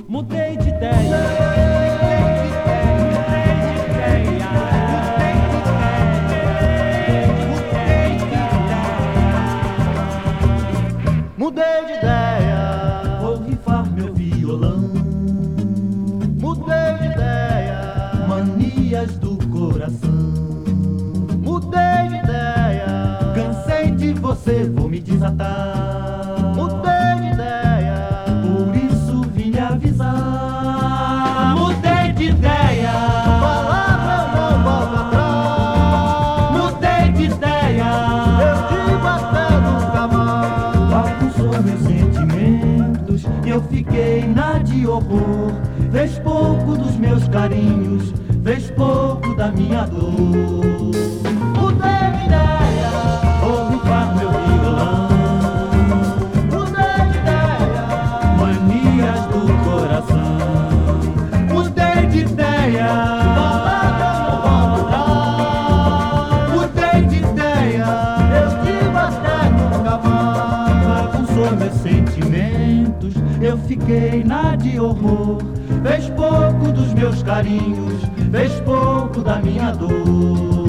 Mudei de ideia. Mudei de ideia, Vou rifar meu violão. mudei de ideia, Manias do coração. mudei de ideia, Cansei de você, vou me desatar. mudei de ideia, Por isso vim lhe avisar. Mudei de ideia. palavra eu não volto atrás, Mudei de ideia. eu digo até nunca mais. Bagunçou meus sentimentos, eu fiquei na de horror. Fez pouco dos meus carinhos, fez pouco da minha dor. Mudei de ideia, Vou rifar meu violão. mudei de ideia, Manias do coração. Mudei de ideia. palavra eu não volto atrás, Mudei de ideia. eu digo até nunca mais. Bagunçou meus sentimentos, eu fiquei na de horror. Fez pouco dos meus carinhos, fez pouco da minha dor.